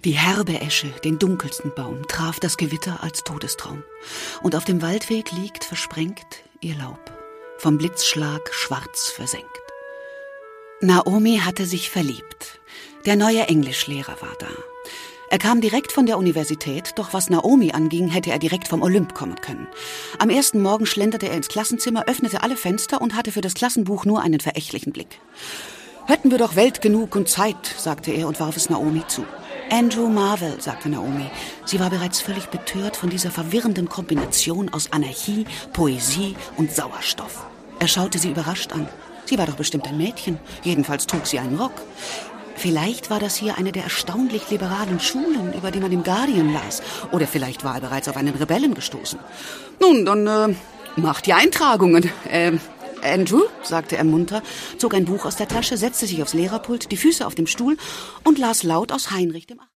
Die herbe Esche, den dunkelsten Baum, traf das Gewitter als Todestraum. Und auf dem Waldweg liegt versprengt ihr Laub, vom Blitzschlag schwarz versenkt. Naomi hatte sich verliebt. Der neue Englischlehrer war da. Er kam direkt von der Universität, doch was Naomi anging, hätte er direkt vom Olymp kommen können. Am ersten Morgen schlenderte er ins Klassenzimmer, öffnete alle Fenster und hatte für das Klassenbuch nur einen verächtlichen Blick. »Hätten wir doch Welt genug und Zeit«, sagte er und warf es Naomi zu. »Andrew Marvell«, sagte Naomi. Sie war bereits völlig betört von dieser verwirrenden Kombination aus Anarchie, Poesie und Sauerstoff. Er schaute sie überrascht an. Sie war doch bestimmt ein Mädchen. Jedenfalls trug sie einen Rock. Vielleicht war das hier eine der erstaunlich liberalen Schulen, über die man im Guardian las. Oder vielleicht war er bereits auf einen Rebellen gestoßen. »Nun, dann macht die Eintragungen. Andrew«, sagte er munter, zog ein Buch aus der Tasche, setzte sich aufs Lehrerpult, die Füße auf dem Stuhl und las laut aus Heinrich dem